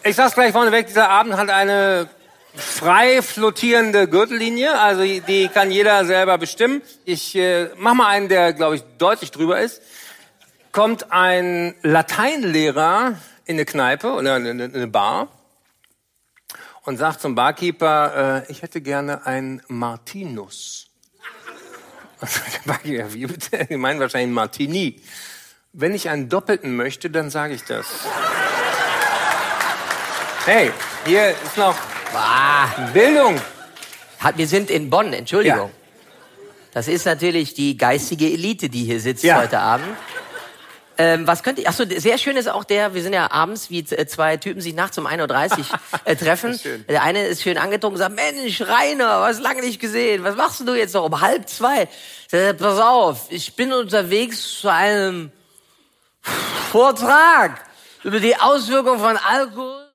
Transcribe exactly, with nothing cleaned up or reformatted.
Ich sag's gleich vorneweg, dieser Abend hat eine frei flottierende Gürtellinie, also die kann jeder selber bestimmen. Ich äh, mach mal einen, der, glaube ich, deutlich drüber ist. Kommt ein Lateinlehrer in eine Kneipe oder in eine Bar und sagt zum Barkeeper, äh, ich hätte gerne ein Martinus. Der Barkeeper, wie bitte? Die meinen wahrscheinlich ein Martini. Wenn ich einen doppelten möchte, dann sage ich das. Hey, hier ist noch Ah, Bildung. Hat, wir sind in Bonn, Entschuldigung. Ja. Das ist natürlich die geistige Elite, die hier sitzt Ja. heute Abend. Ähm, was könnte ich, ach so, sehr schön ist auch der, wir sind ja abends, wie zwei Typen sich nachts um ein Uhr dreißig äh, treffen. Der eine ist schön angetrunken und sagt, Mensch, Rainer, was lange nicht gesehen, was machst du jetzt noch um halb zwei? Sagt, pass auf, ich bin unterwegs zu einem Vortrag über die Auswirkungen von Alkohol.